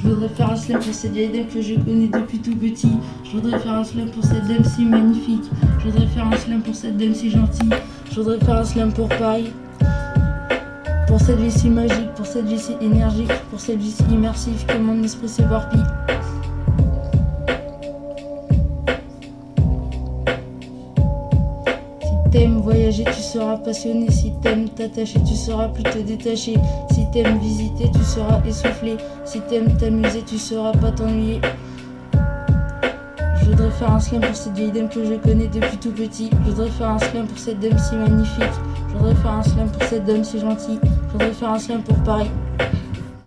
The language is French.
Je voudrais faire un slam pour cette vieille dame que je connais depuis tout petit. Je voudrais faire un slam pour cette dame si magnifique. Je voudrais faire un slam pour cette dame si gentille. Je voudrais faire un slam pour Paris. Pour cette vie si magique, pour cette vie si énergique, pour cette vie si immersive que mon esprit s'éparpille. Si t'aimes voyager, tu seras passionné. Si t'aimes t'attacher, tu seras plus te détacher. Si t'aimes visiter, tu seras essoufflé. Si t'aimes t'amuser, tu seras pas t'ennuyer. Je voudrais faire un slam pour cette vieille dame que je connais depuis tout petit. Je voudrais faire un slam pour cette dame si magnifique. Je voudrais faire un slam pour cette dame si gentille. Je voudrais faire un slam pour Paris.